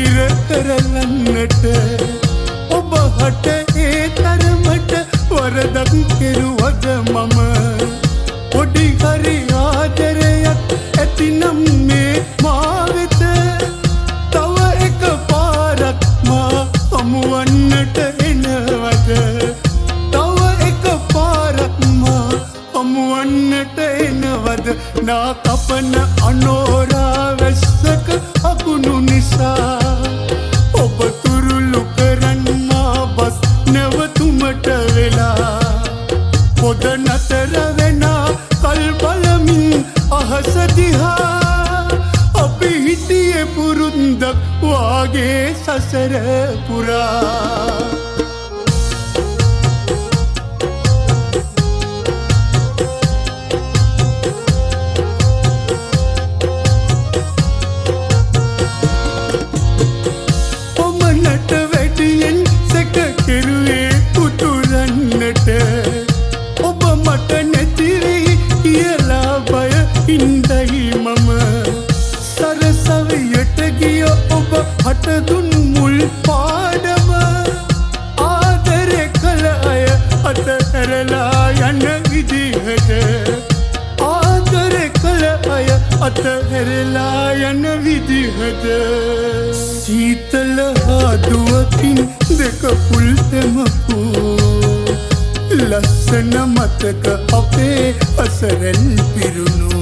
හිර කරලන්නට ඔබ හට ඒ තරමට වරදක් කෙරුවද මම පොඩි හරි ආදරයක් ඇතිනම් මේ මා වෙත තව එක පාරක් මා හමුවන්නට එනවද තව එක පාරක් මා හමුවන්නට එනවද නා කපන අනෝරා වැස්සක අකුණු නිසා ඔබ තුරුළු කරන් මා බස් නැවතුමට වෙලා පොද නතර වෙනා කල් බලමින් අහස දිහා අපි හිටියේ පුරුද්දක් වාගේ සසර පුරා ඔමනට වැඩියෙන් සැක කෙරුවේ උතුරන්නට ඔබ මට නැතිවී කියලා බය හින්දයි මම සරසවියට ගිය ඔබ හටදුන් මුල් පාඩම ආදරේ කළ අය අතහැරලා යන විදිහට ආදරේ කළ අය අතහැරලා යන විදිහට සීතල හාදුවකින් දෙක පුල් තෙමපු ලස්සන මතක අපේ අසරල් පිරුණු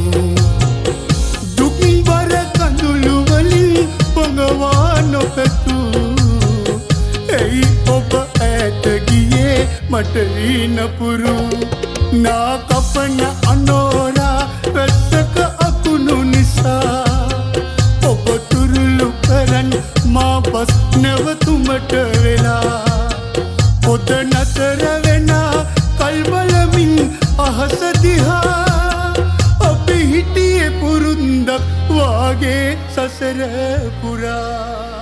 දුක්බර කඳුළු වලින් පොඟවා නොපැතු එයි ඔබ ඈත ගියේ මට නපුරු නා කපන අනෝරා වැස්සක අකුණු නිසා ඔබ තුරුළු කරන් මා බස් නැවතුමට වෙලා පොද නතර වෙනා කල් බලමින් අහස දිහා අපි හිටියේ පුරුද්දක් වාගේ සසර පුරා